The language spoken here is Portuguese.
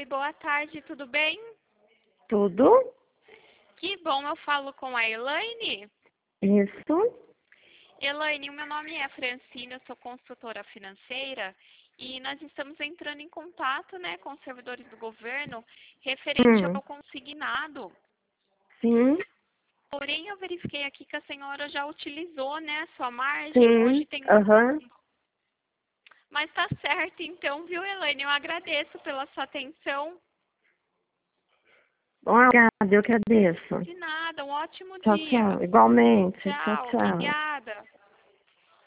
Oi, boa tarde, tudo bem? Tudo? Que bom, eu falo com a Elaine. Isso? Elaine, o meu nome é Francina, eu sou consultora financeira e nós estamos entrando em contato, com os servidores do governo referente Hum, ao consignado. sim, Porém, eu verifiquei aqui que a senhora já utilizou, a sua margem. Hoje sim, tem um... aham. Mas tá certo, então, viu, Elaine? Eu agradeço pela sua atenção. Obrigada, eu que agradeço. De nada, um ótimo Tchau, dia. tchau. Igualmente. Tchau, Tchau, tchau. obrigada.